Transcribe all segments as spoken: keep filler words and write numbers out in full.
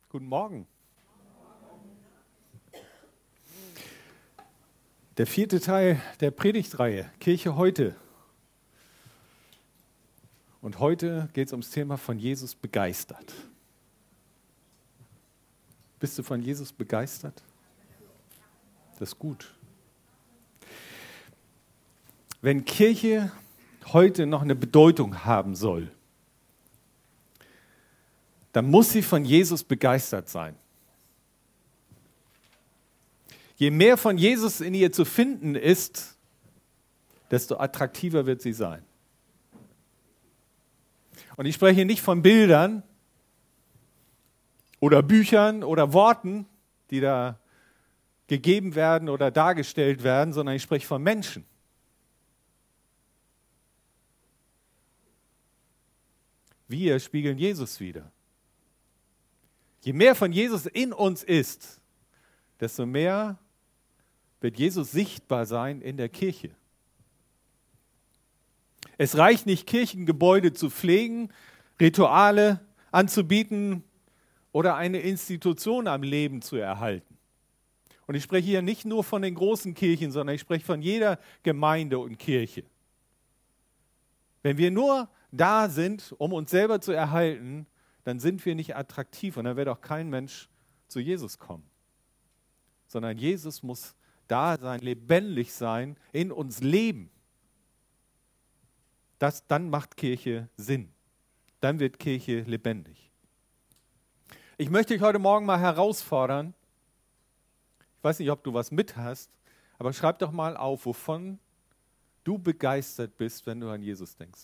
Guten Morgen. Der vierte Teil der Predigtreihe, Kirche heute. Und heute geht es ums Thema von Jesus begeistert. Bist du von Jesus begeistert? Das ist gut. Wenn Kirche heute noch eine Bedeutung haben soll, dann muss sie von Jesus begeistert sein. Je mehr von Jesus in ihr zu finden ist, desto attraktiver wird sie sein. Und ich spreche nicht von Bildern oder Büchern oder Worten, die da gegeben werden oder dargestellt werden, sondern ich spreche von Menschen. Wir spiegeln Jesus wider. Je mehr von Jesus in uns ist, desto mehr wird Jesus sichtbar sein in der Kirche. Es reicht nicht, Kirchengebäude zu pflegen, Rituale anzubieten oder eine Institution am Leben zu erhalten. Und ich spreche hier nicht nur von den großen Kirchen, sondern ich spreche von jeder Gemeinde und Kirche. Wenn wir nur da sind, um uns selber zu erhalten, dann sind wir nicht attraktiv und dann wird auch kein Mensch zu Jesus kommen. Sondern Jesus muss da sein, lebendig sein, in uns leben. Das, dann macht Kirche Sinn. Dann wird Kirche lebendig. Ich möchte dich heute Morgen mal herausfordern. Ich weiß nicht, ob du was mit hast, aber schreib doch mal auf, wovon du begeistert bist, wenn du an Jesus denkst.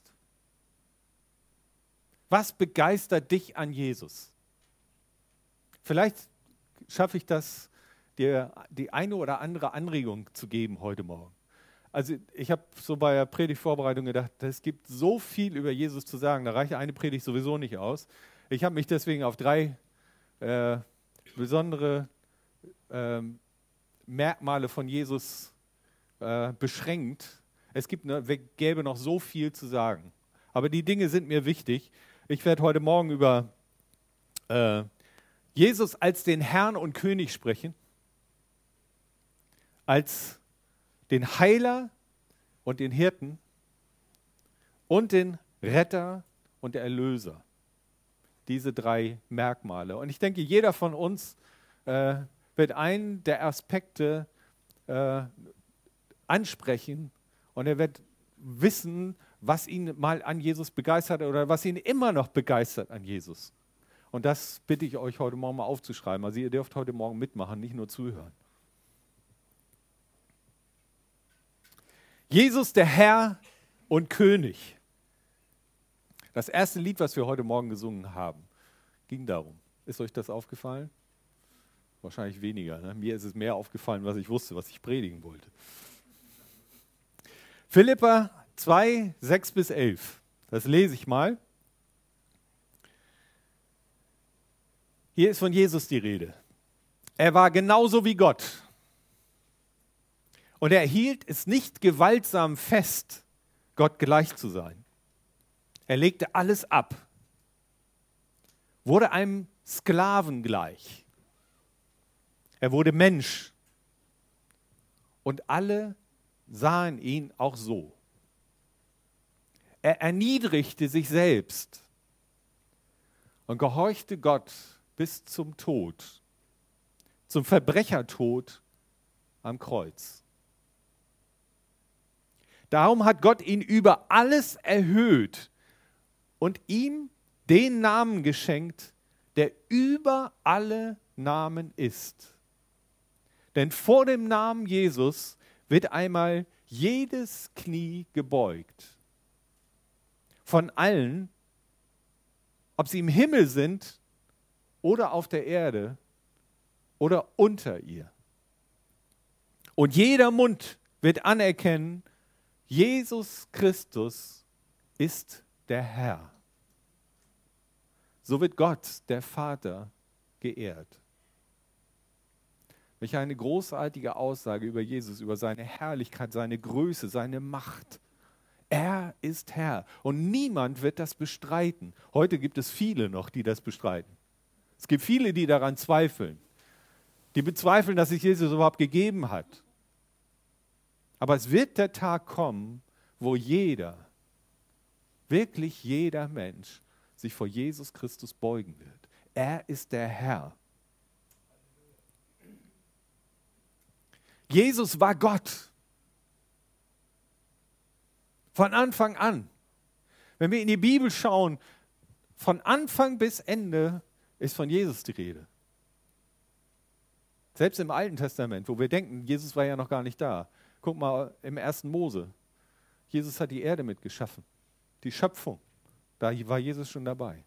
Was begeistert dich an Jesus? Vielleicht schaffe ich das, dir die eine oder andere Anregung zu geben heute Morgen. Also ich habe so bei der Predigtvorbereitung gedacht, es gibt so viel über Jesus zu sagen, da reicht eine Predigt sowieso nicht aus. Ich habe mich deswegen auf drei äh, besondere äh, Merkmale von Jesus äh, beschränkt. Es gibt, ne, gäbe noch so viel zu sagen, aber die Dinge sind mir wichtig. Ich werde heute Morgen über äh, Jesus als den Herrn und König sprechen, als den Heiler und den Hirten und den Retter und der Erlöser. Diese drei Merkmale. Und ich denke, jeder von uns äh, wird einen der Aspekte äh, ansprechen und er wird wissen, was ihn mal an Jesus begeistert oder was ihn immer noch begeistert an Jesus. Und das bitte ich euch heute Morgen mal aufzuschreiben. Also ihr dürft heute Morgen mitmachen, nicht nur zuhören. Jesus, der Herr und König. Das erste Lied, was wir heute Morgen gesungen haben, ging darum. Ist euch das aufgefallen? Wahrscheinlich weniger. Ne? Mir ist es mehr aufgefallen, was ich wusste, was ich predigen wollte. Philipper zwei, sechs bis elf. Das lese ich mal. Hier ist von Jesus die Rede. Er war genauso wie Gott. Und er hielt es nicht gewaltsam fest, Gott gleich zu sein. Er legte alles ab, wurde einem Sklaven gleich. Er wurde Mensch. Und alle sahen ihn auch so. Er erniedrigte sich selbst und gehorchte Gott bis zum Tod, zum Verbrechertod am Kreuz. Darum hat Gott ihn über alles erhöht und ihm den Namen geschenkt, der über alle Namen ist. Denn vor dem Namen Jesus wird einmal jedes Knie gebeugt. Von allen, ob sie im Himmel sind oder auf der Erde oder unter ihr. Und jeder Mund wird anerkennen, Jesus Christus ist der Herr. So wird Gott, der Vater, geehrt. Welch eine großartige Aussage über Jesus, über seine Herrlichkeit, seine Größe, seine Macht. Er ist Herr und niemand wird das bestreiten. Heute gibt es viele noch, die das bestreiten. Es gibt viele, die daran zweifeln. Die bezweifeln, dass es Jesus überhaupt gegeben hat. Aber es wird der Tag kommen, wo jeder, wirklich jeder Mensch sich vor Jesus Christus beugen wird. Er ist der Herr. Jesus war Gott. Von Anfang an. Wenn wir in die Bibel schauen, von Anfang bis Ende ist von Jesus die Rede. Selbst im Alten Testament, wo wir denken, Jesus war ja noch gar nicht da. Guck mal im ersten Mose. Jesus hat die Erde mitgeschaffen. Die Schöpfung. Da war Jesus schon dabei.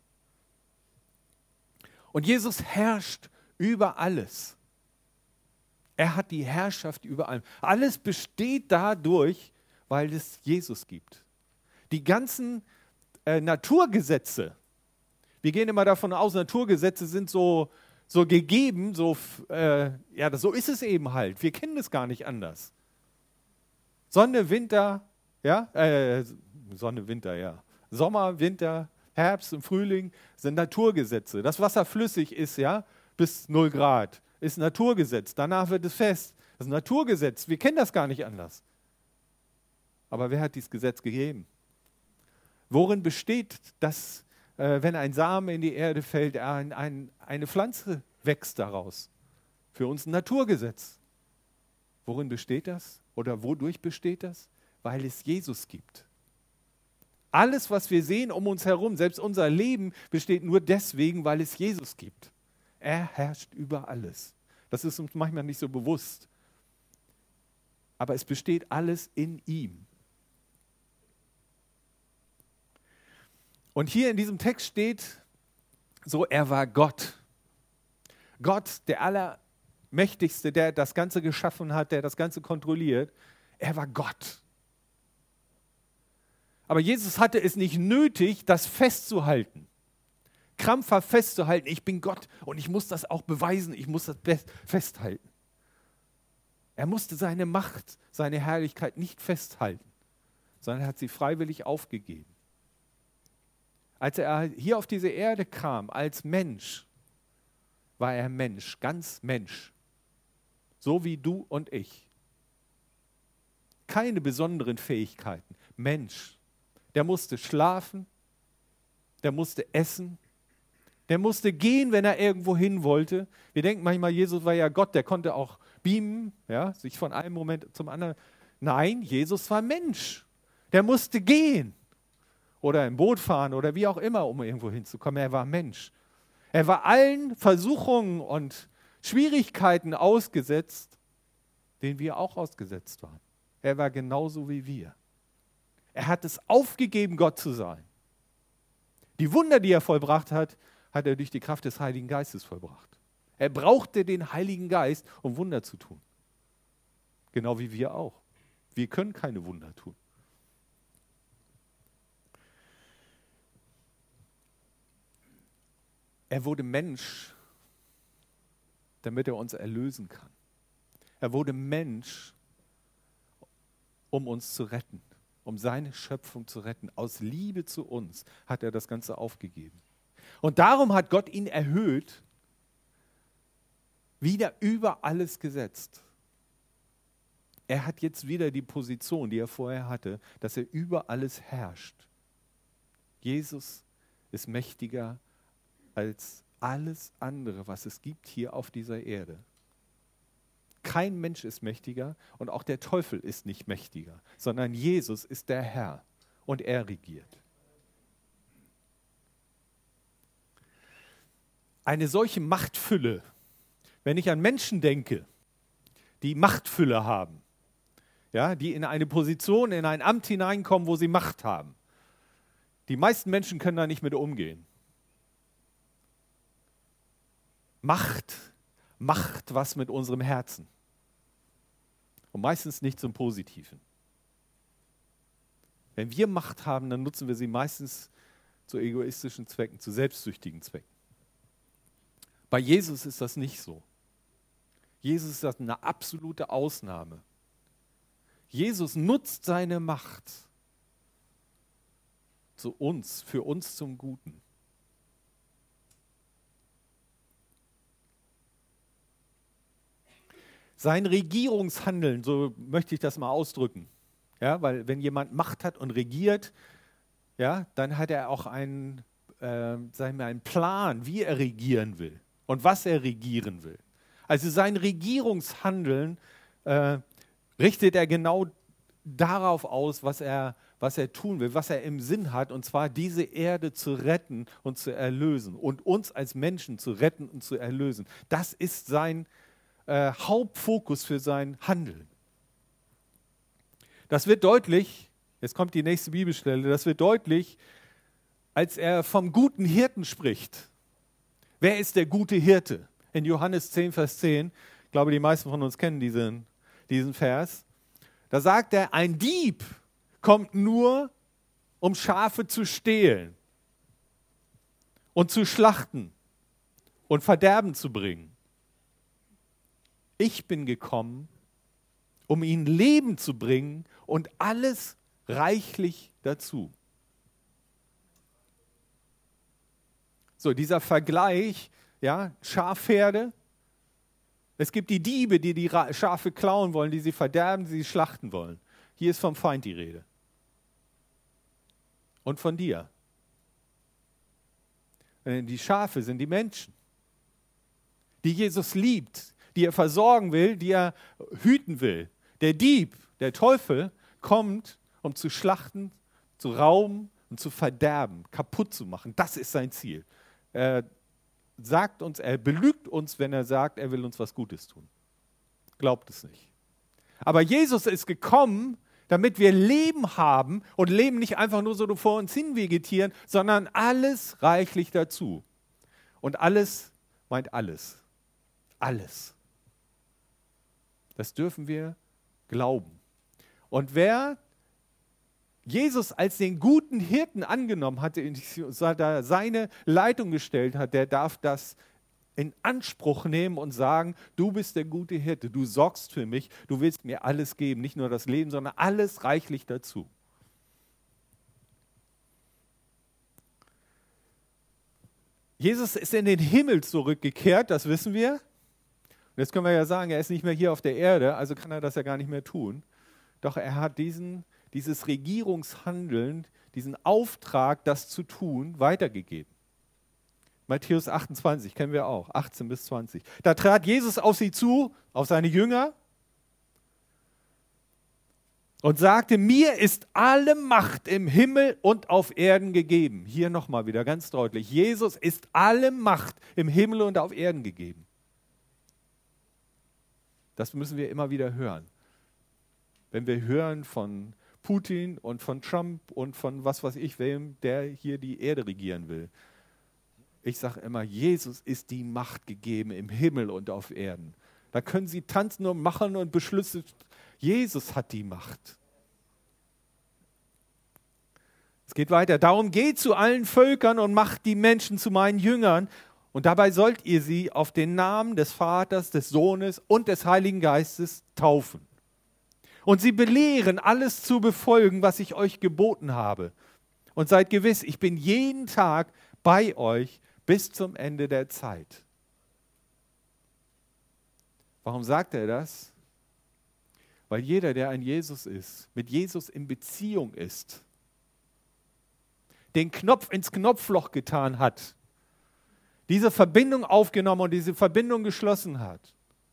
Und Jesus herrscht über alles. Er hat die Herrschaft über allem. Alles besteht dadurch, weil es Jesus gibt. Die ganzen äh, Naturgesetze, wir gehen immer davon aus, Naturgesetze sind so, so gegeben, so, äh, ja, so ist es eben halt. Wir kennen es gar nicht anders. Sonne, Winter, ja, äh, Sonne, Winter, ja. Sommer, Winter, Herbst und Frühling sind Naturgesetze. Das Wasser flüssig ist, ja, bis null Grad, ist Naturgesetz. Danach wird es fest. Das ist ein Naturgesetz. Wir kennen das gar nicht anders. Aber wer hat dieses Gesetz gegeben? Worin besteht das, äh, wenn ein Samen in die Erde fällt, ein, ein, eine Pflanze wächst daraus? Für uns ein Naturgesetz. Worin besteht das? Oder wodurch besteht das? Weil es Jesus gibt. Alles, was wir sehen um uns herum, selbst unser Leben, besteht nur deswegen, weil es Jesus gibt. Er herrscht über alles. Das ist uns manchmal nicht so bewusst. Aber es besteht alles in ihm. Und hier in diesem Text steht so, er war Gott. Gott, der Allermächtigste, der das Ganze geschaffen hat, der das Ganze kontrolliert. Er war Gott. Aber Jesus hatte es nicht nötig, das festzuhalten. Krampfhaft festzuhalten, ich bin Gott und ich muss das auch beweisen, ich muss das festhalten. Er musste seine Macht, seine Herrlichkeit nicht festhalten, sondern er hat sie freiwillig aufgegeben. Als er hier auf diese Erde kam, als Mensch, war er Mensch, ganz Mensch. So wie du und ich. Keine besonderen Fähigkeiten. Mensch. Der musste schlafen, der musste essen, der musste gehen, wenn er irgendwo hin wollte. Wir denken manchmal, Jesus war ja Gott, der konnte auch beamen, ja, sich von einem Moment zum anderen. Nein, Jesus war Mensch. Der musste gehen oder im Boot fahren oder wie auch immer, um irgendwo hinzukommen. Er war Mensch. Er war allen Versuchungen und Schwierigkeiten ausgesetzt, denen wir auch ausgesetzt waren. Er war genauso wie wir. Er hat es aufgegeben, Gott zu sein. Die Wunder, die er vollbracht hat, hat er durch die Kraft des Heiligen Geistes vollbracht. Er brauchte den Heiligen Geist, um Wunder zu tun. Genau wie wir auch. Wir können keine Wunder tun. Er wurde Mensch, damit er uns erlösen kann. Er wurde Mensch, um uns zu retten. Um seine Schöpfung zu retten. Aus Liebe zu uns hat er das Ganze aufgegeben. Und darum hat Gott ihn erhöht, wieder über alles gesetzt. Er hat jetzt wieder die Position, die er vorher hatte, dass er über alles herrscht. Jesus ist mächtiger als alles andere, was es gibt hier auf dieser Erde. Kein Mensch ist mächtiger und auch der Teufel ist nicht mächtiger, sondern Jesus ist der Herr und er regiert. Eine solche Machtfülle, wenn ich an Menschen denke, die Machtfülle haben, ja, die in eine Position, in ein Amt hineinkommen, wo sie Macht haben. Die meisten Menschen können da nicht mit umgehen. Macht macht was mit unserem Herzen. Und meistens nicht zum Positiven. Wenn wir Macht haben, dann nutzen wir sie meistens zu egoistischen Zwecken, zu selbstsüchtigen Zwecken. Bei Jesus ist das nicht so. Jesus ist das eine absolute Ausnahme. Jesus nutzt seine Macht zu uns, für uns zum Guten. sein Regierungshandeln, so möchte ich das mal ausdrücken. Ja, weil wenn jemand Macht hat und regiert, ja, dann hat er auch einen, äh, sagen wir, einen Plan, wie er regieren will und was er regieren will. Also sein Regierungshandeln äh, richtet er genau darauf aus, was er, was er tun will, was er im Sinn hat, und zwar diese Erde zu retten und zu erlösen und uns als Menschen zu retten und zu erlösen. Das ist sein äh, Hauptfokus für sein Handeln. Das wird deutlich, jetzt kommt die nächste Bibelstelle, das wird deutlich, als er vom guten Hirten spricht. Wer ist der gute Hirte? In Johannes zehn, Vers zehn, ich glaube, die meisten von uns kennen diesen, diesen Vers. Da sagt er, ein Dieb kommt nur, um Schafe zu stehlen und zu schlachten und Verderben zu bringen. Ich bin gekommen, um ihnen Leben zu bringen und alles reichlich dazu. So, dieser Vergleich, ja, Schafherde. Es gibt die Diebe, die die Schafe klauen wollen, die sie verderben, die sie schlachten wollen. Hier ist vom Feind die Rede. Und von dir. Die Schafe sind die Menschen, die Jesus liebt, die er versorgen will, die er hüten will. Der Dieb, der Teufel, kommt, um zu schlachten, zu rauben und zu verderben, kaputt zu machen. Das ist sein Ziel. Er sagt uns, er belügt uns, wenn er sagt, er will uns was Gutes tun. Glaubt es nicht. Aber Jesus ist gekommen, damit wir Leben haben und Leben nicht einfach nur so vor uns hin vegetieren, sondern alles reichlich dazu. Und alles meint alles. Alles. Das dürfen wir glauben. Und wer Jesus als den guten Hirten angenommen hatte, da seine Leitung gestellt hat, der darf das in Anspruch nehmen und sagen, du bist der gute Hirte, du sorgst für mich, du willst mir alles geben, nicht nur das Leben, sondern alles reichlich dazu. Jesus ist in den Himmel zurückgekehrt, das wissen wir. Und jetzt können wir ja sagen, er ist nicht mehr hier auf der Erde, also kann er das ja gar nicht mehr tun. Doch er hat diesen, dieses Regierungshandeln, diesen Auftrag, das zu tun, weitergegeben. Matthäus achtundzwanzig kennen wir auch, achtzehn bis zwanzig. Da trat Jesus auf sie zu, auf seine Jünger, und sagte, mir ist alle Macht im Himmel und auf Erden gegeben. Hier nochmal wieder ganz deutlich, Jesus ist alle Macht im Himmel und auf Erden gegeben. Das müssen wir immer wieder hören. Wenn wir hören von Putin und von Trump und von was weiß ich wem, der hier die Erde regieren will. Ich sage immer, Jesus ist die Macht gegeben im Himmel und auf Erden. Da können Sie tanzen und machen und Beschlüsse. Jesus hat die Macht. Es geht weiter. Darum geht zu allen Völkern und macht die Menschen zu meinen Jüngern. Und dabei sollt ihr sie auf den Namen des Vaters, des Sohnes und des Heiligen Geistes taufen. Und sie belehren, alles zu befolgen, was ich euch geboten habe. Und seid gewiss, ich bin jeden Tag bei euch bis zum Ende der Zeit. Warum sagt er das? Weil jeder, der ein Jesus ist, mit Jesus in Beziehung ist, den Knopf ins Knopfloch getan hat, diese Verbindung aufgenommen und diese Verbindung geschlossen hat,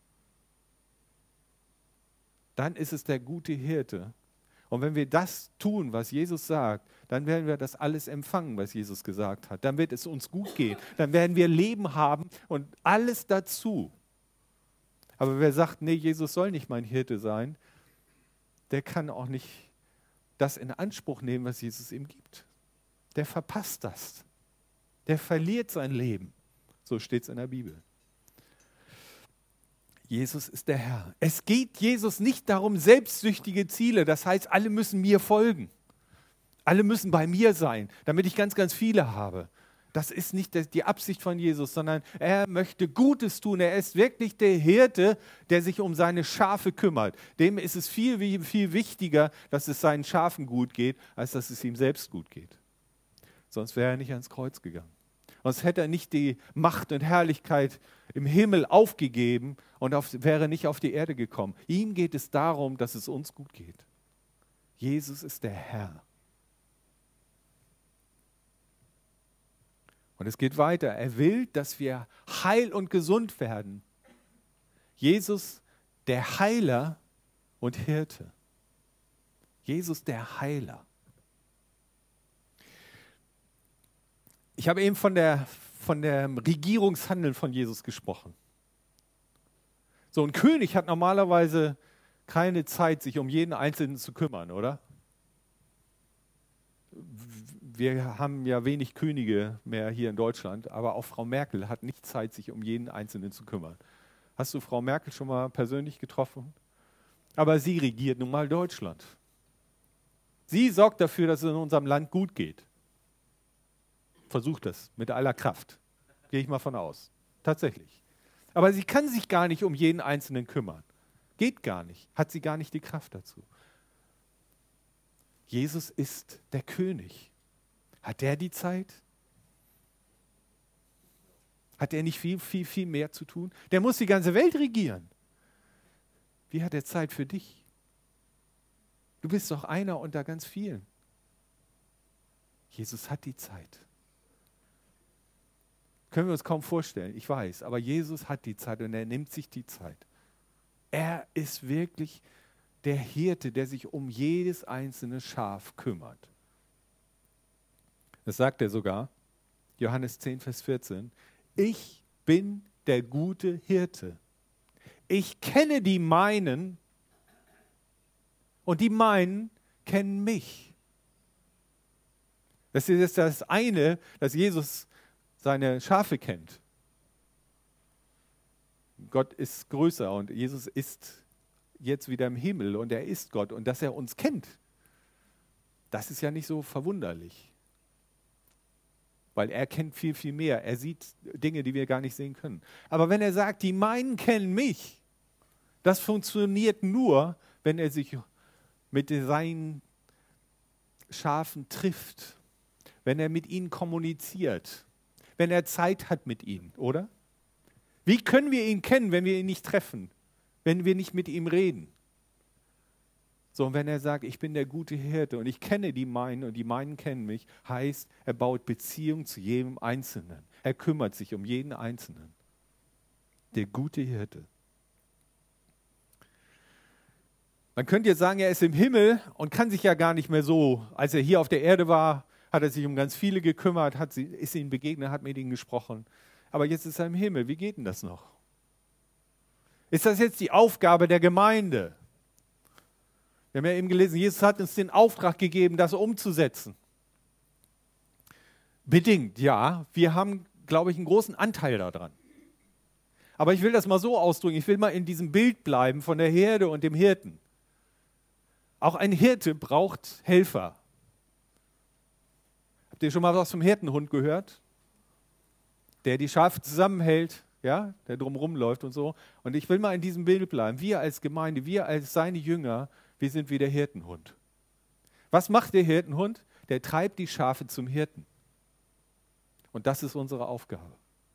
dann ist es der gute Hirte. Und wenn wir das tun, was Jesus sagt, dann werden wir das alles empfangen, was Jesus gesagt hat. Dann wird es uns gut gehen. Dann werden wir Leben haben und alles dazu. Aber wer sagt, nee, Jesus soll nicht mein Hirte sein, der kann auch nicht das in Anspruch nehmen, was Jesus ihm gibt. Der verpasst das. Der verliert sein Leben. So steht es in der Bibel. Jesus ist der Herr. Es geht Jesus nicht darum, selbstsüchtige Ziele, das heißt, alle müssen mir folgen. Alle müssen bei mir sein, damit ich ganz, ganz viele habe. Das ist nicht die Absicht von Jesus, sondern er möchte Gutes tun. Er ist wirklich der Hirte, der sich um seine Schafe kümmert. Dem ist es viel, viel wichtiger, dass es seinen Schafen gut geht, als dass es ihm selbst gut geht. Sonst wäre er nicht ans Kreuz gegangen. Sonst hätte er nicht die Macht und Herrlichkeit im Himmel aufgegeben und auf, wäre nicht auf die Erde gekommen. Ihm geht es darum, dass es uns gut geht. Jesus ist der Herr. Und es geht weiter. Er will, dass wir heil und gesund werden. Jesus, der Heiler und Hirte. Jesus, der Heiler. Ich habe eben von der, von dem Regierungshandeln von Jesus gesprochen. So ein König hat normalerweise keine Zeit, sich um jeden Einzelnen zu kümmern, oder? Wir haben ja wenig Könige mehr hier in Deutschland, aber auch Frau Merkel hat nicht Zeit, sich um jeden Einzelnen zu kümmern. Hast du Frau Merkel schon mal persönlich getroffen? Aber sie regiert nun mal Deutschland. Sie sorgt dafür, dass es in unserem Land gut geht. Versucht das mit aller Kraft. Gehe ich mal von aus. Tatsächlich. Aber sie kann sich gar nicht um jeden Einzelnen kümmern. Geht gar nicht. Hat sie gar nicht die Kraft dazu. Jesus ist der König. Hat der die Zeit? Hat er nicht viel, viel, viel mehr zu tun? Der muss die ganze Welt regieren. Wie hat er Zeit für dich? Du bist doch einer unter ganz vielen. Jesus hat die Zeit. Können wir uns kaum vorstellen, ich weiß, aber Jesus hat die Zeit und er nimmt sich die Zeit. Er ist wirklich der Hirte, der sich um jedes einzelne Schaf kümmert. Das sagt er sogar, Johannes zehn, Vers vierzehn. Ich bin der gute Hirte. Ich kenne die meinen und die meinen kennen mich. Das ist das eine, dass Jesus seine Schafe kennt. Gott ist größer und Jesus ist jetzt wieder im Himmel und er ist Gott. Und dass er uns kennt, das ist ja nicht so verwunderlich. Weil er kennt viel, viel mehr. Er sieht Dinge, die wir gar nicht sehen können. Aber wenn er sagt, die meinen kennen mich, das funktioniert nur, wenn er sich mit seinen Schafen trifft, wenn er mit ihnen kommuniziert, wenn er Zeit hat mit ihnen, oder? Wie können wir ihn kennen, wenn wir ihn nicht treffen, wenn wir nicht mit ihm reden? So, und wenn er sagt, ich bin der gute Hirte und ich kenne die meinen und die meinen kennen mich, heißt, er baut Beziehung zu jedem Einzelnen. Er kümmert sich um jeden Einzelnen. Der gute Hirte. Man könnte jetzt sagen, er ist im Himmel und kann sich ja gar nicht mehr so, als er hier auf der Erde war, hat er sich um ganz viele gekümmert, hat sie, ist ihnen begegnet, hat mit ihnen gesprochen. Aber jetzt ist er im Himmel. Wie geht denn das noch? Ist das jetzt die Aufgabe der Gemeinde? Wir haben ja eben gelesen, Jesus hat uns den Auftrag gegeben, das umzusetzen. Bedingt, ja. Wir haben, glaube ich, einen großen Anteil daran. Aber ich will das mal so ausdrücken. Ich will mal in diesem Bild bleiben von der Herde und dem Hirten. Auch ein Hirte braucht Helfer. Habt ihr schon mal was vom Hirtenhund gehört? Der die Schafe zusammenhält, ja, der drumherum läuft und so. Und ich will mal in diesem Bild bleiben. Wir als Gemeinde, wir als seine Jünger, wir sind wie der Hirtenhund. Was macht der Hirtenhund? Der treibt die Schafe zum Hirten. Und das ist unsere Aufgabe.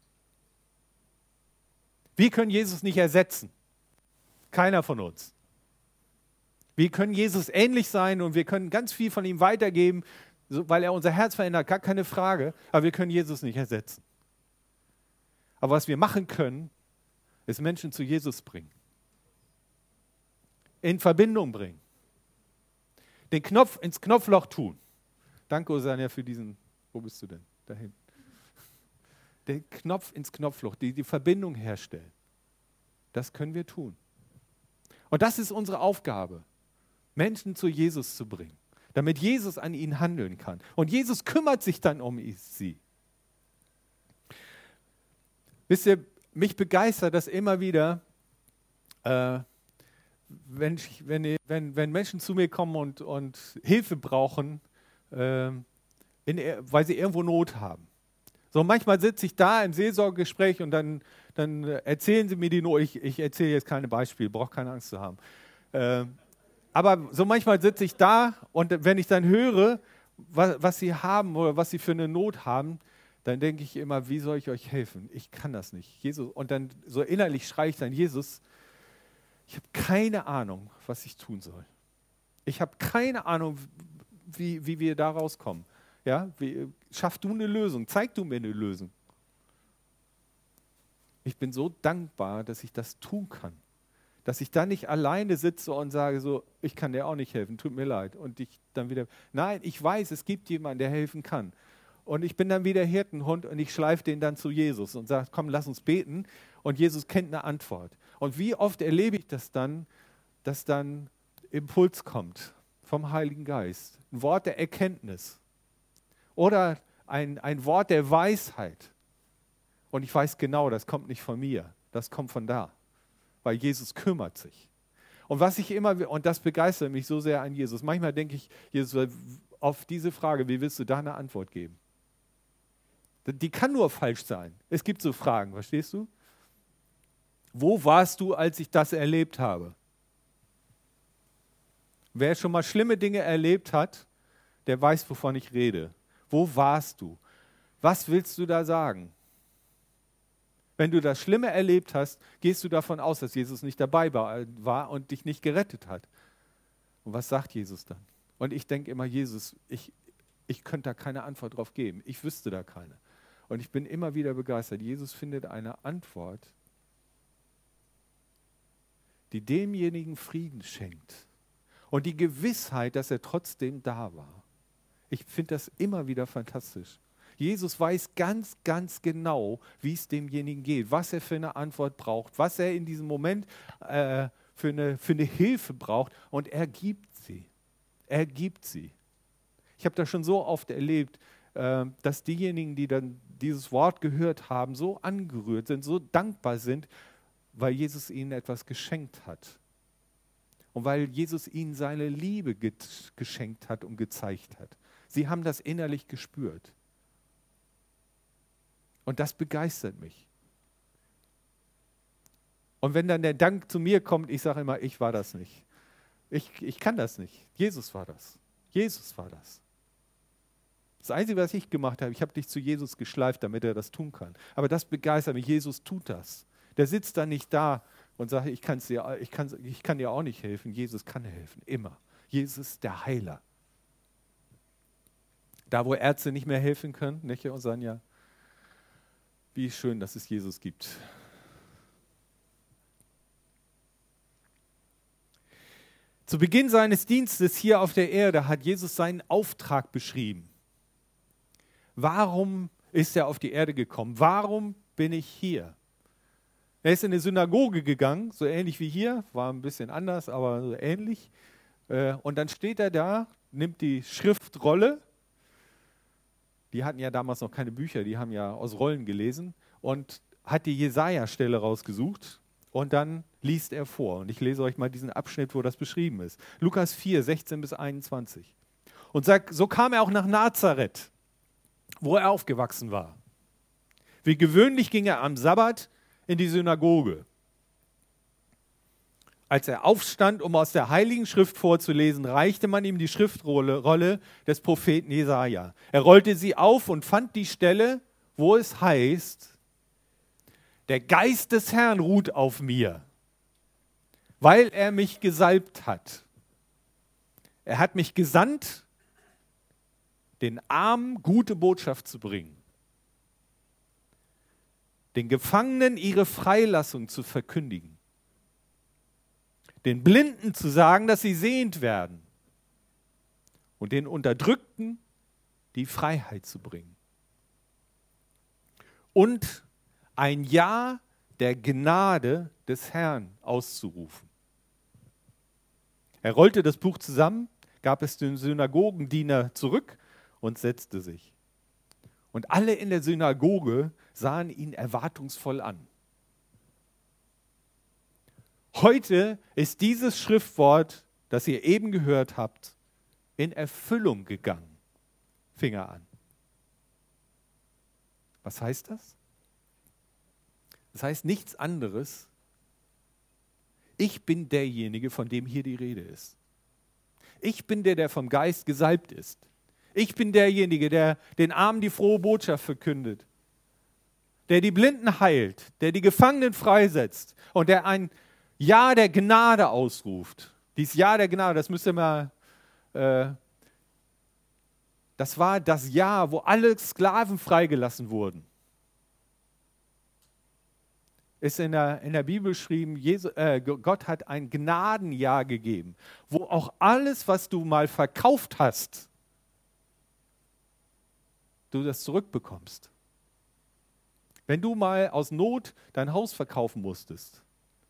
Wir können Jesus nicht ersetzen. Keiner von uns. Wir können Jesus ähnlich sein und wir können ganz viel von ihm weitergeben, weil er unser Herz verändert, gar keine Frage. Aber wir können Jesus nicht ersetzen. Aber was wir machen können, ist Menschen zu Jesus bringen. In Verbindung bringen. Den Knopf ins Knopfloch tun. Danke, Osanja, für diesen, wo bist du denn? Dahin. Den Knopf ins Knopfloch, die, die Verbindung herstellen. Das können wir tun. Und das ist unsere Aufgabe, Menschen zu Jesus zu bringen, damit Jesus an ihnen handeln kann. Und Jesus kümmert sich dann um sie. Wisst ihr, mich begeistert das immer wieder, äh, wenn, ich, wenn, wenn, wenn Menschen zu mir kommen und, und Hilfe brauchen, äh, in, weil sie irgendwo Not haben. So, manchmal sitze ich da im Seelsorgegespräch und dann, dann erzählen sie mir die Not. Ich, ich erzähle jetzt keine Beispiele, brauche keine Angst zu haben. Äh, aber so manchmal sitze ich da und wenn ich dann höre, was, was sie haben oder was sie für eine Not haben, dann denke ich immer, wie soll ich euch helfen? Ich kann das nicht. Jesus, und dann so innerlich schreie ich dann, Jesus, ich habe keine Ahnung, was ich tun soll. Ich habe keine Ahnung, wie, wie wir da rauskommen. Ja, wie, schaff du eine Lösung, zeig du mir eine Lösung. Ich bin so dankbar, dass ich das tun kann. Dass ich da nicht alleine sitze und sage so, ich kann dir auch nicht helfen, tut mir leid. Und ich dann wieder, nein, ich weiß, es gibt jemanden, der helfen kann. Und ich bin dann wieder Hirtenhund und ich schleife den dann zu Jesus und sage, komm, lass uns beten. Und Jesus kennt eine Antwort. Und wie oft erlebe ich das dann, dass dann Impuls kommt vom Heiligen Geist. Ein Wort der Erkenntnis. Oder ein, ein Wort der Weisheit. Und ich weiß genau, das kommt nicht von mir, das kommt von da. Weil Jesus kümmert sich. Und was ich immer, und das begeistert mich so sehr an Jesus, manchmal denke ich, Jesus, auf diese Frage, wie willst du da eine Antwort geben? Die kann nur falsch sein. Es gibt so Fragen, verstehst du? Wo warst du, als ich das erlebt habe? Wer schon mal schlimme Dinge erlebt hat, der weiß, wovon ich rede. Wo warst du? Was willst du da sagen? Wenn du das Schlimme erlebt hast, gehst du davon aus, dass Jesus nicht dabei war und dich nicht gerettet hat. Und was sagt Jesus dann? Und ich denke immer, Jesus, ich, ich könnte da keine Antwort drauf geben. Ich wüsste da keine. Und ich bin immer wieder begeistert. Jesus findet eine Antwort, die demjenigen Frieden schenkt. Und die Gewissheit, dass er trotzdem da war. Ich finde das immer wieder fantastisch. Jesus weiß ganz, ganz genau, wie es demjenigen geht, was er für eine Antwort braucht, was er in diesem Moment äh, für, eine, für eine Hilfe braucht. Und er gibt sie. Er gibt sie. Ich habe das schon so oft erlebt, äh, dass diejenigen, die dann dieses Wort gehört haben, so angerührt sind, so dankbar sind, weil Jesus ihnen etwas geschenkt hat. Und weil Jesus ihnen seine Liebe ge- geschenkt hat und gezeigt hat. Sie haben das innerlich gespürt. Und das begeistert mich. Und wenn dann der Dank zu mir kommt, ich sage immer, ich war das nicht. Ich, ich kann das nicht. Jesus war das. Jesus war das. Das Einzige, was ich gemacht habe, ich habe dich zu Jesus geschleift, damit er das tun kann. Aber das begeistert mich. Jesus tut das. Der sitzt dann nicht da und sagt, ich, kann's dir, ich, kann, ich kann dir auch nicht helfen. Jesus kann helfen, immer. Jesus ist der Heiler. Da, wo Ärzte nicht mehr helfen können, Neche und Sanja, wie schön, dass es Jesus gibt. Zu Beginn seines Dienstes hier auf der Erde hat Jesus seinen Auftrag beschrieben. Warum ist er auf die Erde gekommen? Warum bin ich hier? Er ist in eine Synagoge gegangen, so ähnlich wie hier, war ein bisschen anders, aber so ähnlich. Und dann steht er da, nimmt die Schriftrolle. Die hatten ja damals noch keine Bücher, die haben ja aus Rollen gelesen und hat die Jesaja-Stelle rausgesucht und dann liest er vor. Und ich lese euch mal diesen Abschnitt, wo das beschrieben ist. Lukas vier, sechzehn bis einundzwanzig. Und sagt, so kam er auch nach Nazareth, wo er aufgewachsen war. Wie gewöhnlich ging er am Sabbat in die Synagoge. Als er aufstand, um aus der Heiligen Schrift vorzulesen, reichte man ihm die Schriftrolle Rolle des Propheten Jesaja. Er rollte sie auf und fand die Stelle, wo es heißt, der Geist des Herrn ruht auf mir, weil er mich gesalbt hat. Er hat mich gesandt, den Armen gute Botschaft zu bringen, den Gefangenen ihre Freilassung zu verkündigen, den Blinden zu sagen, dass sie sehend werden und den Unterdrückten die Freiheit zu bringen. Und ein Ja der Gnade des Herrn auszurufen. Er rollte das Buch zusammen, gab es dem Synagogendiener zurück und setzte sich. Und alle in der Synagoge sahen ihn erwartungsvoll an. Heute ist dieses Schriftwort, das ihr eben gehört habt, in Erfüllung gegangen. Finger an. Was heißt das? Das heißt nichts anderes. Ich bin derjenige, von dem hier die Rede ist. Ich bin der, der vom Geist gesalbt ist. Ich bin derjenige, der den Armen die frohe Botschaft verkündet, der die Blinden heilt, der die Gefangenen freisetzt und der ein Ja der Gnade ausruft. Dieses Ja der Gnade, das müsst ihr mal, äh, das war das Ja, wo alle Sklaven freigelassen wurden. Ist in der, in der Bibel geschrieben, Jesus, äh, Gott hat ein Gnadenjahr gegeben, wo auch alles, was du mal verkauft hast, du das zurückbekommst. Wenn du mal aus Not dein Haus verkaufen musstest,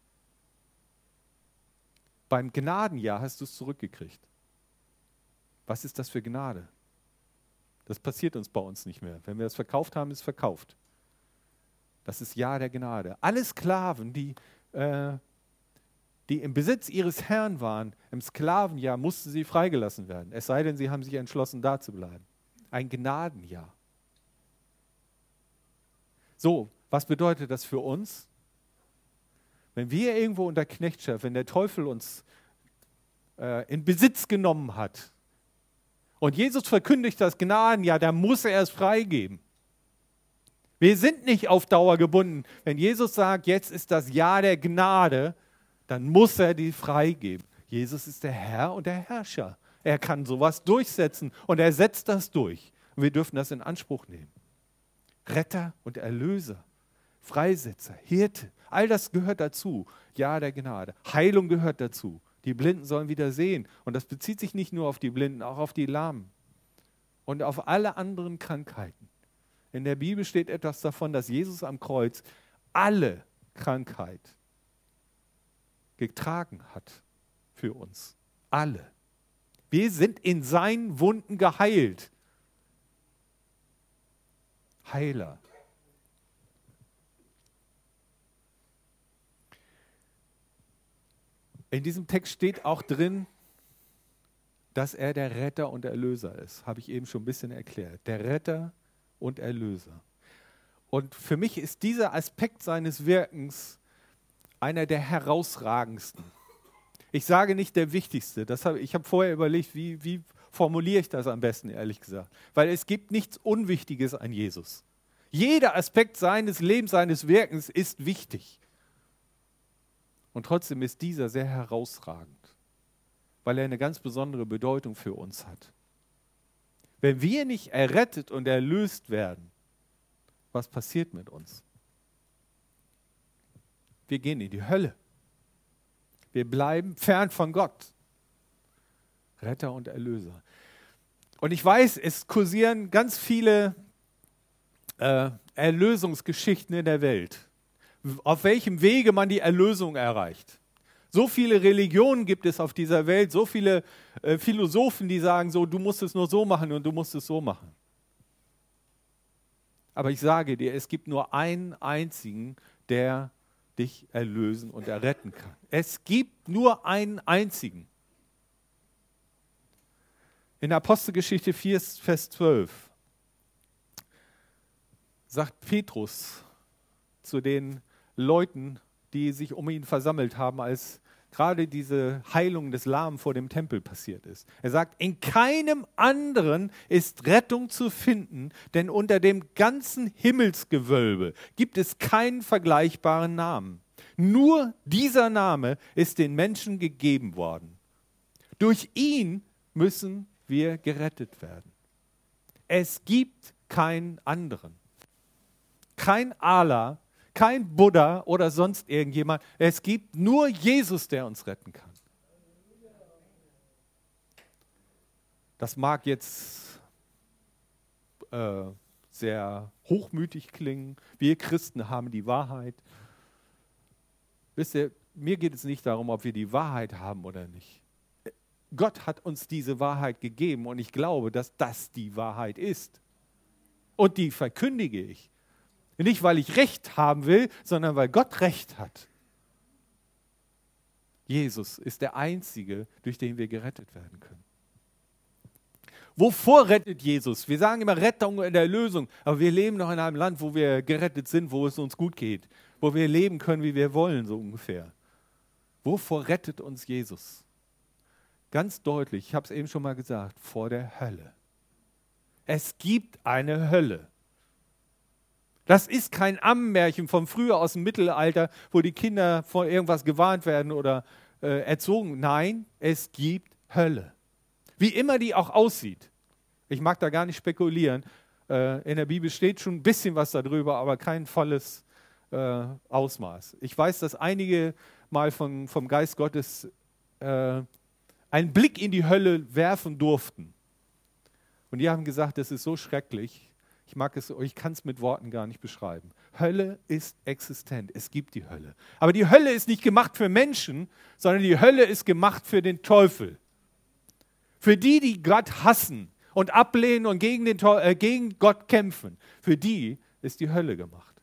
beim Gnadenjahr hast du es zurückgekriegt. Was ist das für Gnade? Das passiert uns bei uns nicht mehr. Wenn wir es verkauft haben, ist es verkauft. Das ist Jahr der Gnade. Alle Sklaven, die, äh, die im Besitz ihres Herrn waren, im Sklavenjahr mussten sie freigelassen werden. Es sei denn, sie haben sich entschlossen, da zu bleiben. Ein Gnadenjahr. So, was bedeutet das für uns? Wenn wir irgendwo unter Knechtschaft, wenn der Teufel uns äh, in Besitz genommen hat und Jesus verkündigt das Gnadenjahr, dann muss er es freigeben. Wir sind nicht auf Dauer gebunden. Wenn Jesus sagt, jetzt ist das Jahr der Gnade, dann muss er die freigeben. Jesus ist der Herr und der Herrscher. Er kann sowas durchsetzen und er setzt das durch. Und wir dürfen das in Anspruch nehmen. Retter und Erlöser, Freisetzer, Hirte, all das gehört dazu. Jahr der Gnade. Heilung gehört dazu. Die Blinden sollen wieder sehen. Und das bezieht sich nicht nur auf die Blinden, auch auf die Lahmen und auf alle anderen Krankheiten. In der Bibel steht etwas davon, dass Jesus am Kreuz alle Krankheit getragen hat für uns. Alle. Wir sind in seinen Wunden geheilt. Heiler. In diesem Text steht auch drin, dass er der Retter und Erlöser ist. Habe ich eben schon ein bisschen erklärt. Der Retter und Erlöser. Und für mich ist dieser Aspekt seines Wirkens einer der herausragendsten. Ich sage nicht der wichtigste. Das hab, ich habe vorher überlegt, wie, wie formuliere ich das am besten, ehrlich gesagt. Weil es gibt nichts Unwichtiges an Jesus. Jeder Aspekt seines Lebens, seines Wirkens ist wichtig. Und trotzdem ist dieser sehr herausragend, weil er eine ganz besondere Bedeutung für uns hat. Wenn wir nicht errettet und erlöst werden, was passiert mit uns? Wir gehen in die Hölle. Wir bleiben fern von Gott. Retter und Erlöser. Und ich weiß, es kursieren ganz viele äh, Erlösungsgeschichten in der Welt. Auf welchem Wege man die Erlösung erreicht. So viele Religionen gibt es auf dieser Welt, so viele äh, Philosophen, die sagen so, du musst es nur so machen und du musst es so machen. Aber ich sage dir, es gibt nur einen einzigen, der dich erlösen und erretten kann. Es gibt nur einen einzigen. In Apostelgeschichte vier, Vers zwölf sagt Petrus zu den Leuten, die sich um ihn versammelt haben, als gerade diese Heilung des Lahmen vor dem Tempel passiert ist. Er sagt, in keinem anderen ist Rettung zu finden, denn unter dem ganzen Himmelsgewölbe gibt es keinen vergleichbaren Namen. Nur dieser Name ist den Menschen gegeben worden. Durch ihn müssen wir gerettet werden. Es gibt keinen anderen. Kein Allah, kein Buddha oder sonst irgendjemand. Es gibt nur Jesus, der uns retten kann. Das mag jetzt äh, sehr hochmütig klingen. Wir Christen haben die Wahrheit. Wisst ihr, mir geht es nicht darum, ob wir die Wahrheit haben oder nicht. Gott hat uns diese Wahrheit gegeben und ich glaube, dass das die Wahrheit ist. Und die verkündige ich. Nicht, weil ich Recht haben will, sondern weil Gott Recht hat. Jesus ist der Einzige, durch den wir gerettet werden können. Wovor rettet Jesus? Wir sagen immer Rettung und Erlösung, aber wir leben noch in einem Land, wo wir gerettet sind, wo es uns gut geht, wo wir leben können, wie wir wollen, so ungefähr. Wovor rettet uns Jesus? Ganz deutlich, ich habe es eben schon mal gesagt, vor der Hölle. Es gibt eine Hölle. Das ist kein Ammenmärchen von früher aus dem Mittelalter, wo die Kinder vor irgendwas gewarnt werden oder äh, erzogen. Nein, es gibt Hölle. Wie immer die auch aussieht. Ich mag da gar nicht spekulieren. Äh, in der Bibel steht schon ein bisschen was darüber, aber kein volles äh, Ausmaß. Ich weiß, dass einige mal von, vom Geist Gottes äh, einen Blick in die Hölle werfen durften. Und die haben gesagt, das ist so schrecklich. Ich mag es, ich kann es mit Worten gar nicht beschreiben. Hölle ist existent. Es gibt die Hölle. Aber die Hölle ist nicht gemacht für Menschen, sondern die Hölle ist gemacht für den Teufel. Für die, die Gott hassen und ablehnen und gegen, den, äh, gegen Gott kämpfen. Für die ist die Hölle gemacht.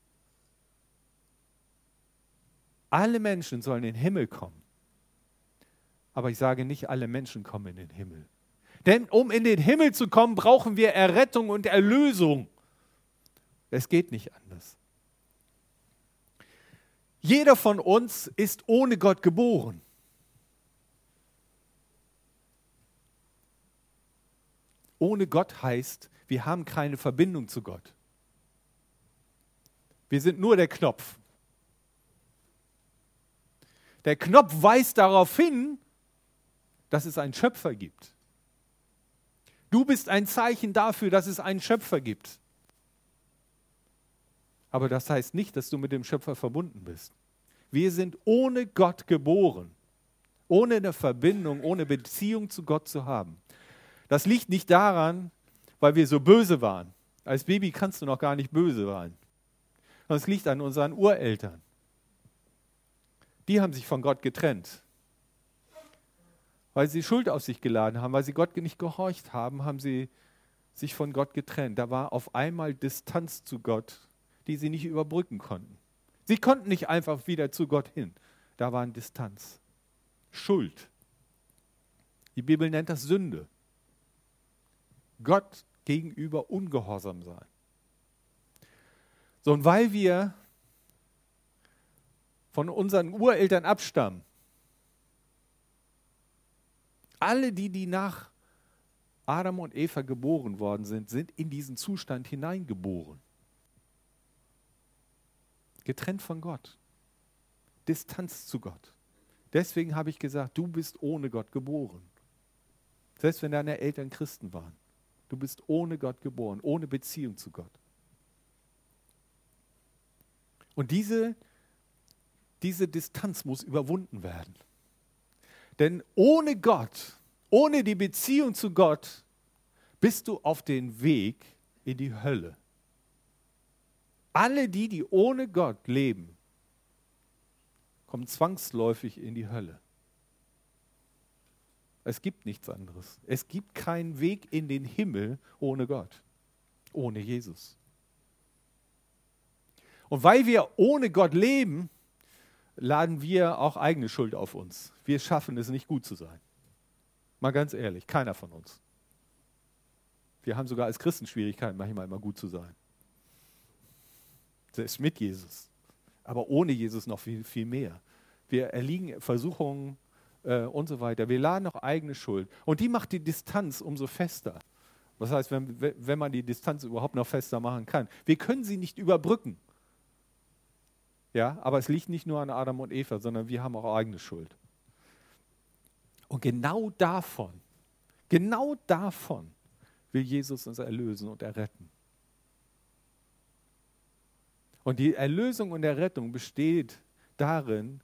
Alle Menschen sollen in den Himmel kommen. Aber ich sage nicht, alle Menschen kommen in den Himmel. Denn um in den Himmel zu kommen, brauchen wir Errettung und Erlösung. Es geht nicht anders. Jeder von uns ist ohne Gott geboren. Ohne Gott heißt, wir haben keine Verbindung zu Gott. Wir sind nur der Knopf. Der Knopf weist darauf hin, dass es einen Schöpfer gibt. Du bist ein Zeichen dafür, dass es einen Schöpfer gibt. Aber das heißt nicht, dass du mit dem Schöpfer verbunden bist. Wir sind ohne Gott geboren, ohne eine Verbindung, ohne Beziehung zu Gott zu haben. Das liegt nicht daran, weil wir so böse waren. Als Baby kannst du noch gar nicht böse sein. Das liegt an unseren Ureltern. Die haben sich von Gott getrennt. Weil sie Schuld auf sich geladen haben, weil sie Gott nicht gehorcht haben, haben sie sich von Gott getrennt. Da war auf einmal Distanz zu Gott, die sie nicht überbrücken konnten. Sie konnten nicht einfach wieder zu Gott hin. Da war eine Distanz. Schuld. Die Bibel nennt das Sünde. Gott gegenüber ungehorsam sein. So, und weil wir von unseren Ureltern abstammen, alle die, die nach Adam und Eva geboren worden sind, sind in diesen Zustand hineingeboren. Getrennt von Gott. Distanz zu Gott. Deswegen habe ich gesagt, du bist ohne Gott geboren. Selbst wenn deine Eltern Christen waren. Du bist ohne Gott geboren, ohne Beziehung zu Gott. Und diese, diese Distanz muss überwunden werden. Denn ohne Gott, ohne die Beziehung zu Gott, bist du auf dem Weg in die Hölle. Alle die, die ohne Gott leben, kommen zwangsläufig in die Hölle. Es gibt nichts anderes. Es gibt keinen Weg in den Himmel ohne Gott, ohne Jesus. Und weil wir ohne Gott leben, laden wir auch eigene Schuld auf uns. Wir schaffen es nicht, gut zu sein. Mal ganz ehrlich, keiner von uns. Wir haben sogar als Christen Schwierigkeiten, manchmal immer gut zu sein. Selbst mit Jesus. Aber ohne Jesus noch viel, viel mehr. Wir erliegen Versuchungen äh, und so weiter. Wir laden auch eigene Schuld. Und die macht die Distanz umso fester. Das heißt, wenn, wenn man die Distanz überhaupt noch fester machen kann. Wir können sie nicht überbrücken. Ja, aber es liegt nicht nur an Adam und Eva, sondern wir haben auch eigene Schuld. Und genau davon, genau davon will Jesus uns erlösen und erretten. Und die Erlösung und Errettung besteht darin,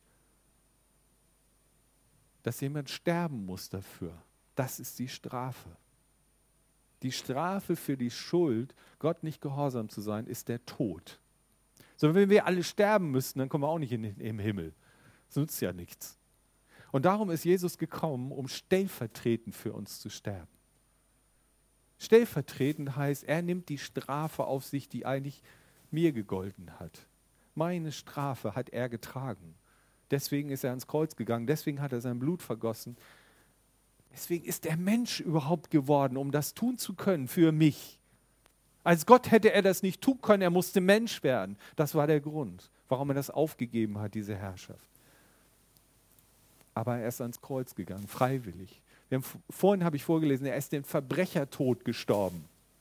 dass jemand sterben muss dafür. Das ist die Strafe. Die Strafe für die Schuld, Gott nicht gehorsam zu sein, ist der Tod. So, wenn wir alle sterben müssten, dann kommen wir auch nicht in den, im Himmel. Das nützt ja nichts. Und darum ist Jesus gekommen, um stellvertretend für uns zu sterben. Stellvertretend heißt, er nimmt die Strafe auf sich, die eigentlich mir gegolten hat. Meine Strafe hat er getragen. Deswegen ist er ans Kreuz gegangen, deswegen hat er sein Blut vergossen. Deswegen ist der Mensch überhaupt geworden, um das tun zu können für mich. Als Gott hätte er das nicht tun können, er musste Mensch werden. Das war der Grund, warum er das aufgegeben hat, diese Herrschaft. Aber er ist ans Kreuz gegangen, freiwillig. Wir haben, vorhin habe ich vorgelesen, er ist den Verbrechertod gestorben.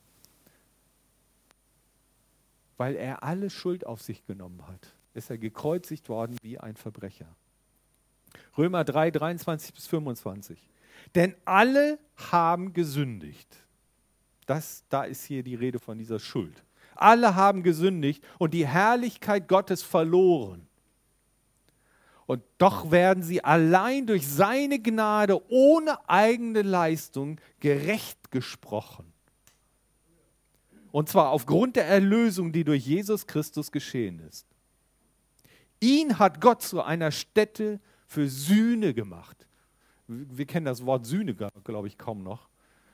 weil er alle Schuld auf sich genommen hat, ist er gekreuzigt worden wie ein Verbrecher. Römer drei, dreiundzwanzig bis fünfundzwanzig. Denn alle haben gesündigt. Das, da ist hier die Rede von dieser Schuld. Alle haben gesündigt und die Herrlichkeit Gottes verloren. Und doch werden sie allein durch seine Gnade ohne eigene Leistung gerecht gesprochen. Und zwar aufgrund der Erlösung, die durch Jesus Christus geschehen ist. Ihn hat Gott zu einer Stätte für Sühne gemacht. Wir kennen das Wort Sühne, glaube ich, kaum noch.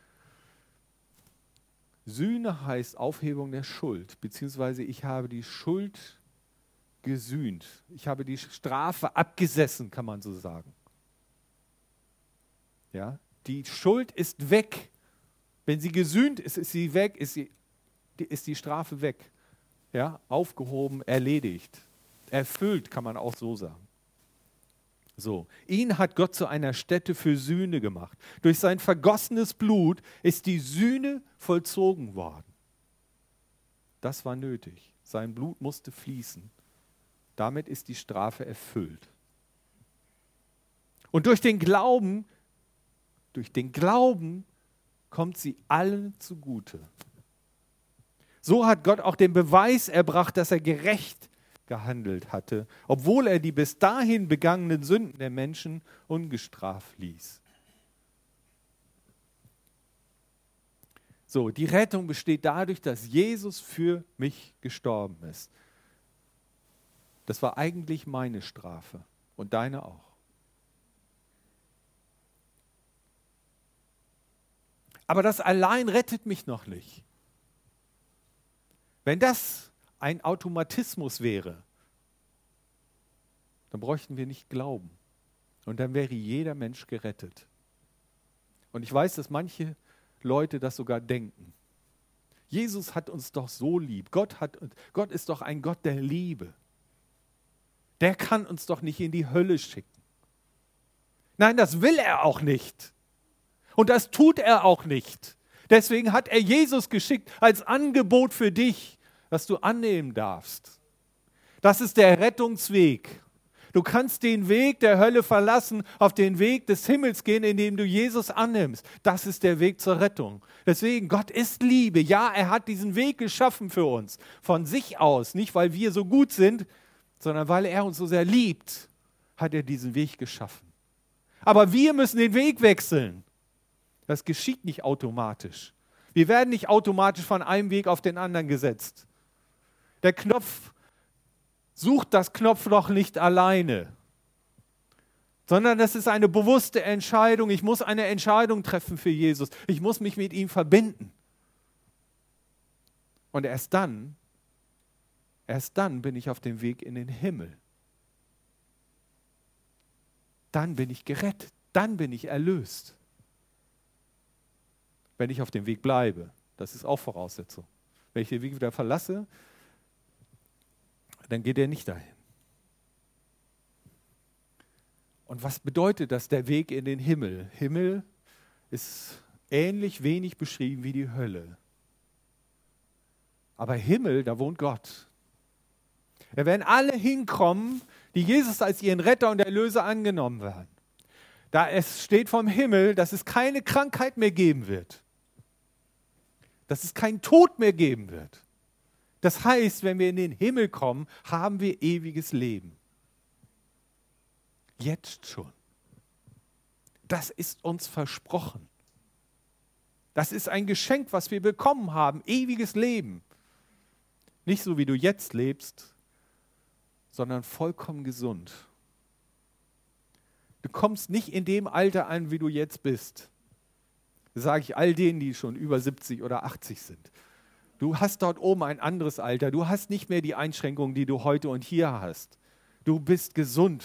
Sühne heißt Aufhebung der Schuld, beziehungsweise ich habe die Schuld gesühnt. Ich habe die Strafe abgesessen, kann man so sagen. Ja? Die Schuld ist weg. Wenn sie gesühnt ist, ist sie weg, ist, sie, ist die Strafe weg. Ja? Aufgehoben, erledigt. Erfüllt, kann man auch so sagen. So, ihn hat Gott zu einer Stätte für Sühne gemacht. Durch sein vergossenes Blut ist die Sühne vollzogen worden. Das war nötig. Sein Blut musste fließen. Damit ist die Strafe erfüllt. Und durch den Glauben, durch den Glauben kommt sie allen zugute. So hat Gott auch den Beweis erbracht, dass er gerecht gehandelt hatte, obwohl er die bis dahin begangenen Sünden der Menschen ungestraft ließ. So, die Rettung besteht dadurch, dass Jesus für mich gestorben ist. Das war eigentlich meine Strafe und deine auch. Aber das allein rettet mich noch nicht. Wenn das ein Automatismus wäre, dann bräuchten wir nicht glauben. Und dann wäre jeder Mensch gerettet. Und ich weiß, dass manche Leute das sogar denken. Jesus hat uns doch so lieb. Gott, hat, Gott ist doch ein Gott der Liebe. Der kann uns doch nicht in die Hölle schicken. Nein, das will er auch nicht. Und das tut er auch nicht. Deswegen hat er Jesus geschickt als Angebot für dich, das du annehmen darfst. Das ist der Rettungsweg. Du kannst den Weg der Hölle verlassen, auf den Weg des Himmels gehen, indem du Jesus annimmst. Das ist der Weg zur Rettung. Deswegen, Gott ist Liebe. Ja, er hat diesen Weg geschaffen für uns. Von sich aus, nicht weil wir so gut sind, sondern weil er uns so sehr liebt, hat er diesen Weg geschaffen. Aber wir müssen den Weg wechseln. Das geschieht nicht automatisch. Wir werden nicht automatisch von einem Weg auf den anderen gesetzt. Der Knopf sucht das Knopfloch nicht alleine, sondern das ist eine bewusste Entscheidung. Ich muss eine Entscheidung treffen für Jesus. Ich muss mich mit ihm verbinden. Und erst dann, erst dann bin ich auf dem Weg in den Himmel. Dann bin ich gerettet. Dann bin ich erlöst. Wenn ich auf dem Weg bleibe. Das ist auch Voraussetzung. Wenn ich den Weg wieder verlasse, dann geht er nicht dahin. Und was bedeutet das, der Weg in den Himmel? Himmel ist ähnlich wenig beschrieben wie die Hölle. Aber Himmel, da wohnt Gott. Da werden alle hinkommen, die Jesus als ihren Retter und Erlöser angenommen werden. Da es steht vom Himmel, dass es keine Krankheit mehr geben wird. Dass es keinen Tod mehr geben wird. Das heißt, wenn wir in den Himmel kommen, haben wir ewiges Leben. Jetzt schon. Das ist uns versprochen. Das ist ein Geschenk, was wir bekommen haben, ewiges Leben. Nicht so, wie du jetzt lebst, sondern vollkommen gesund. Du kommst nicht in dem Alter an, wie du jetzt bist. Das sage ich all denen, die schon über siebzig oder achtzig sind. Du hast dort oben ein anderes Alter. Du hast nicht mehr die Einschränkungen, die du heute und hier hast. Du bist gesund.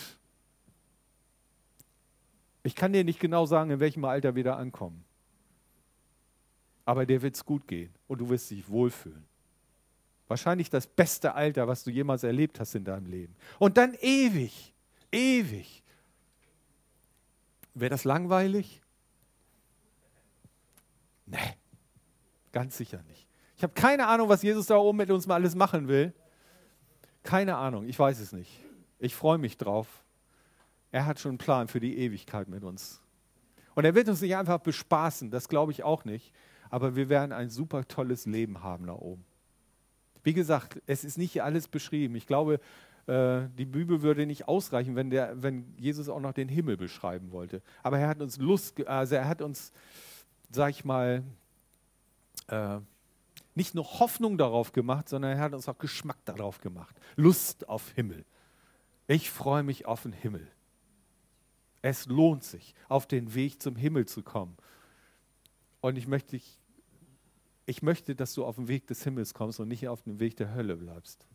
Ich kann dir nicht genau sagen, in welchem Alter wir da ankommen. Aber dir wird es gut gehen und du wirst dich wohlfühlen. Wahrscheinlich das beste Alter, was du jemals erlebt hast in deinem Leben. Und dann ewig, ewig. Wäre das langweilig? Nee, ganz sicher nicht. Ich habe keine Ahnung, was Jesus da oben mit uns mal alles machen will. Keine Ahnung, ich weiß es nicht. Ich freue mich drauf. Er hat schon einen Plan für die Ewigkeit mit uns. Und er wird uns nicht einfach bespaßen, das glaube ich auch nicht. Aber wir werden ein super tolles Leben haben da oben. Wie gesagt, es ist nicht alles beschrieben. Ich glaube, äh, die Bibel würde nicht ausreichen, wenn, der, wenn Jesus auch noch den Himmel beschreiben wollte. Aber er hat uns Lust, also er hat uns, sag ich mal, äh, nicht nur Hoffnung darauf gemacht, sondern er hat uns auch Geschmack darauf gemacht. Lust auf Himmel. Ich freue mich auf den Himmel. Es lohnt sich, auf den Weg zum Himmel zu kommen. Und ich möchte, ich, ich möchte, dass du auf den Weg des Himmels kommst und nicht auf dem Weg der Hölle bleibst.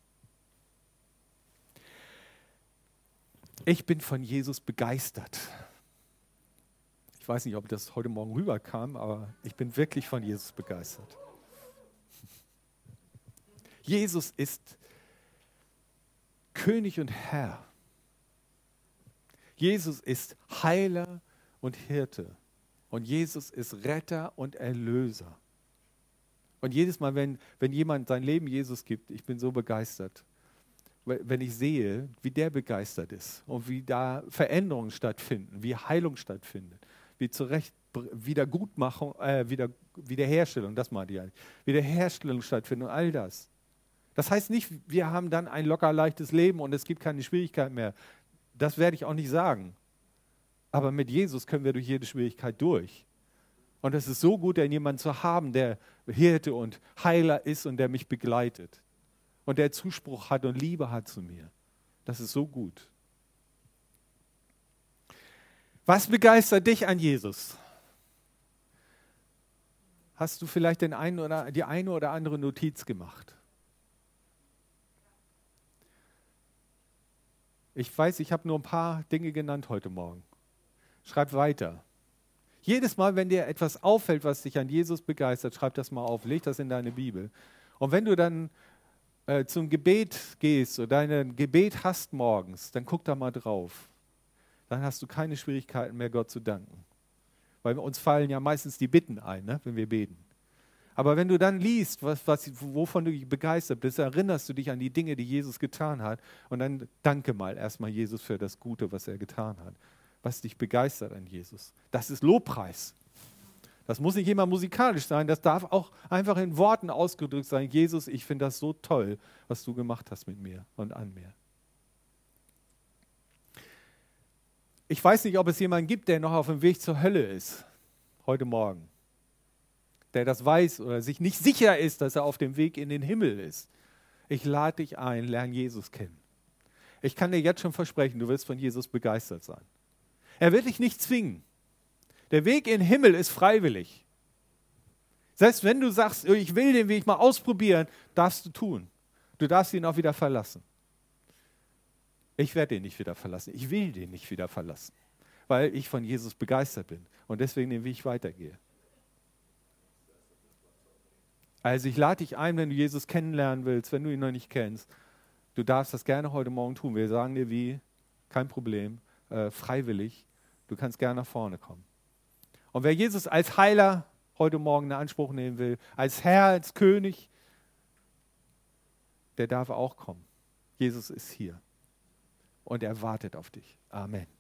Ich bin von Jesus begeistert. Ich weiß nicht, ob das heute Morgen rüberkam, aber ich bin wirklich von Jesus begeistert. Jesus ist König und Herr. Jesus ist Heiler und Hirte. Und Jesus ist Retter und Erlöser. Und jedes Mal, wenn, wenn jemand sein Leben Jesus gibt, ich bin so begeistert, wenn ich sehe, wie der begeistert ist und wie da Veränderungen stattfinden, wie Heilung stattfindet, wie zurecht Wiedergutmachung, äh, wieder, Wiederherstellung, das meinte ich eigentlich, Wiederherstellung stattfindet und all das. Das heißt nicht, wir haben dann ein locker leichtes Leben und es gibt keine Schwierigkeit mehr. Das werde ich auch nicht sagen. Aber mit Jesus können wir durch jede Schwierigkeit durch. Und es ist so gut, jemanden zu haben, der Hirte und Heiler ist und der mich begleitet. Und der Zuspruch hat und Liebe hat zu mir. Das ist so gut. Was begeistert dich an Jesus? Hast du vielleicht den einen oder, die eine oder andere Notiz gemacht? Ich weiß, ich habe nur ein paar Dinge genannt heute Morgen. Schreib weiter. Jedes Mal, wenn dir etwas auffällt, was dich an Jesus begeistert, schreib das mal auf, leg das in deine Bibel. Und wenn du dann äh, zum Gebet gehst oder dein Gebet hast morgens, dann guck da mal drauf. Dann hast du keine Schwierigkeiten mehr, Gott zu danken. Weil uns fallen ja meistens die Bitten ein, ne, wenn wir beten. Aber wenn du dann liest, was, was, wovon du begeistert bist, erinnerst du dich an die Dinge, die Jesus getan hat. Und dann danke mal erstmal Jesus für das Gute, was er getan hat. Was dich begeistert an Jesus. Das ist Lobpreis. Das muss nicht immer musikalisch sein, das darf auch einfach in Worten ausgedrückt sein. Jesus, ich finde das so toll, was du gemacht hast mit mir und an mir. Ich weiß nicht, ob es jemanden gibt, der noch auf dem Weg zur Hölle ist, heute Morgen. Der das weiß oder sich nicht sicher ist, dass er auf dem Weg in den Himmel ist. Ich lade dich ein, lerne Jesus kennen. Ich kann dir jetzt schon versprechen, du wirst von Jesus begeistert sein. Er wird dich nicht zwingen. Der Weg in den Himmel ist freiwillig. Selbst wenn du sagst, ich will den Weg mal ausprobieren, darfst du tun. Du darfst ihn auch wieder verlassen. Ich werde ihn nicht wieder verlassen. Ich will den nicht wieder verlassen, weil ich von Jesus begeistert bin und deswegen den Weg weitergehe. Also ich lade dich ein, wenn du Jesus kennenlernen willst, wenn du ihn noch nicht kennst. Du darfst das gerne heute Morgen tun. Wir sagen dir wie, kein Problem, äh, freiwillig. Du kannst gerne nach vorne kommen. Und wer Jesus als Heiler heute Morgen in Anspruch nehmen will, als Herr, als König, der darf auch kommen. Jesus ist hier und er wartet auf dich. Amen.